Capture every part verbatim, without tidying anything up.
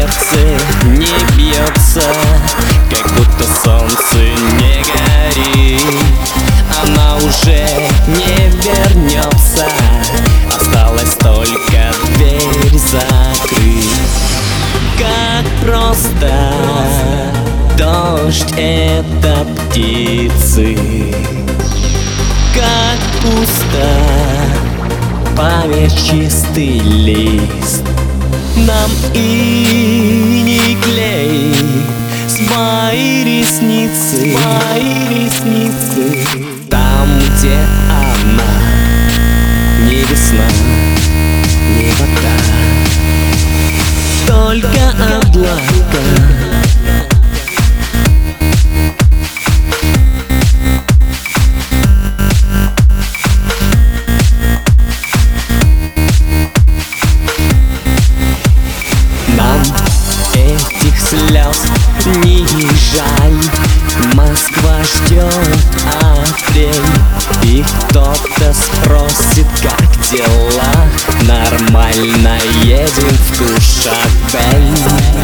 сердце не бьется, как будто солнце не горит. Она уже не вернется, осталось только дверь закрыть. Как просто дождь — это птицы, как пусто поверь чистый лист. Нам и не клей с мои ресницы, мои ресницы. Там, где она, не весна, не вода, только облака. Нам этих слез не жаль, Москва ждет апрель. И кто-то спросит, как дела, нормально едем в Кушабель.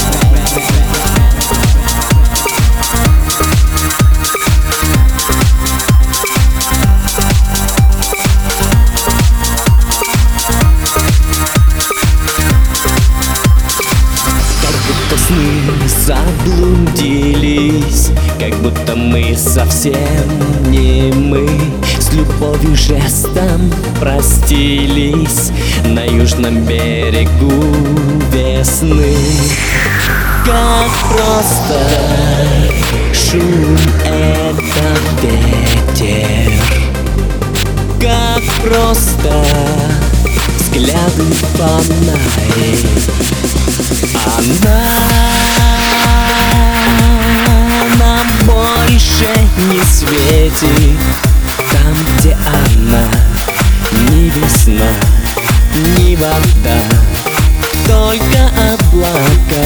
Мы заблудились, как будто мы совсем не мы. С любовью жестом простились на южном берегу весны. Как просто шум — это ветер, как просто взгляды фонарей. Она нам больше не светит. Там, где она, ни весна, ни вода, только облака.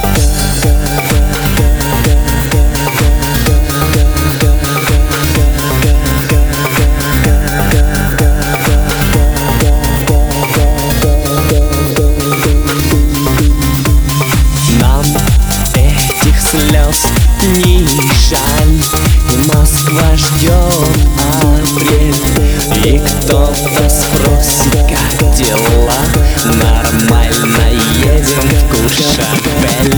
Слез не жаль, и Москва ждет апрель. И кто-то спросит, как дела, нормально едем в Кушабель.